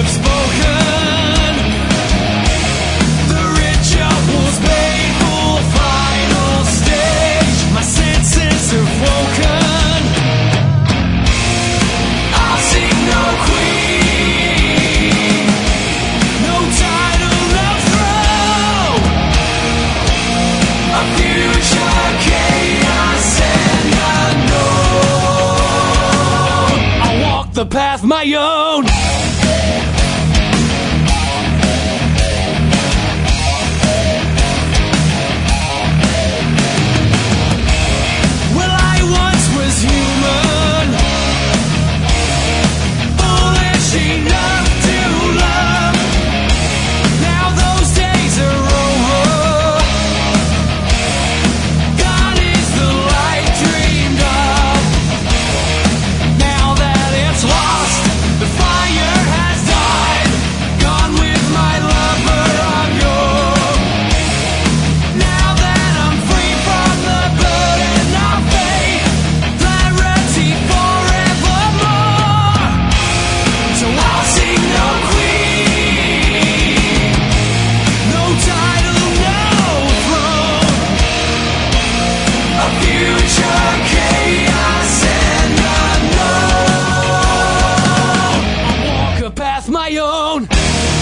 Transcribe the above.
have spoken. The ritual's paid for, final stage. My senses have woken. I'll sing no queen, no title, no throne. A future chaos and unknown. I'll walk the path my own. Well, I once was human, foolish enough to love. Now those days are over. Gone is the life dreamed of. Now that it's lost, the fire has died. Gone with my lover, I'm yours. Now that I'm free from the burden of fate, clarity forevermore. So I'll sing no queen, no title, no throne. A future chaos and unknown. I'll walk a path my own.